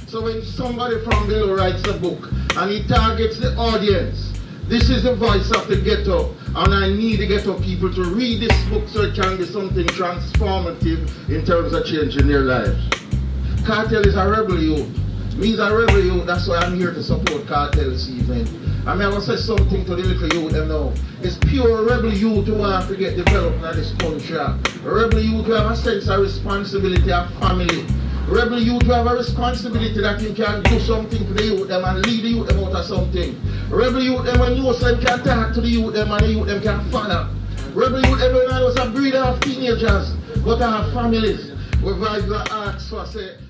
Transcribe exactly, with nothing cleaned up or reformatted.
So when somebody from below writes a book and he targets the audience, this is the voice of the ghetto, and I need the ghetto people to read this book so it can be something transformative in terms of changing their lives. Cartel is a rebel youth. Me is a rebel youth, that's why I'm here to support Cartel this evening. I mean, I want to say something to the little youth them now. It's pure rebel youth who want to get developed in this country. Rebel youth who have a sense of responsibility of family. Rebel youth who have a responsibility that you can do something to the youth them and lead the youth them out of something. Rebel youth them when you say can talk to the youth them and the youth them can follow. Rebel youth them when I was a breeder of teenagers, but I have families. We guys ask for say